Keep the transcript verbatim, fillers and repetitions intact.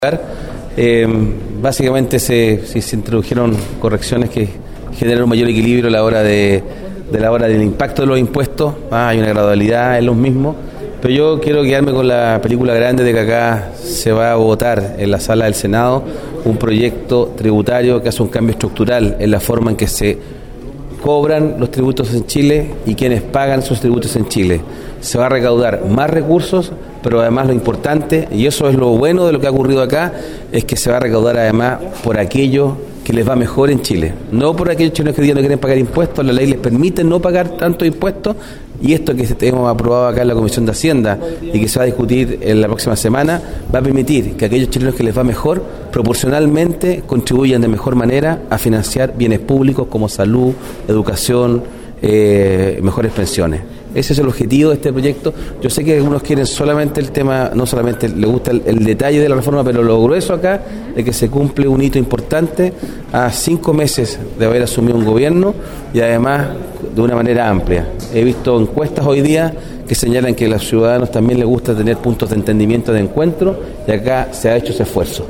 Eh, básicamente se, se, se introdujeron correcciones que generan un mayor equilibrio a la hora de, de la hora del impacto de los impuestos. Ah, hay una gradualidad en los mismos, pero yo quiero quedarme con la película grande de que acá se va a votar en la sala del Senado un proyecto tributario que hace un cambio estructural en la forma en que se cobran los tributos en Chile y quienes pagan esos tributos en Chile. Se va a recaudar más recursos, pero además lo importante, y eso es lo bueno de lo que ha ocurrido acá, es que se va a recaudar además por aquello que les va mejor en Chile. No por aquellos chilenos que hoy día no quieren pagar impuestos, la ley les permite no pagar tantos impuestos, y esto que hemos aprobado acá en la Comisión de Hacienda y que se va a discutir en la próxima semana, va a permitir que aquellos chilenos que les va mejor, proporcionalmente contribuyan de mejor manera a financiar bienes públicos como salud, educación, eh, mejores pensiones. Ese es el objetivo de este proyecto. Yo sé que algunos quieren solamente el tema, no solamente les gusta el, el detalle de la reforma, pero lo grueso acá de que se cumple un hito importante a cinco meses de haber asumido un gobierno y además de una manera amplia. He visto encuestas hoy día que señalan que a los ciudadanos también les gusta tener puntos de entendimiento, de encuentro, y acá se ha hecho ese esfuerzo.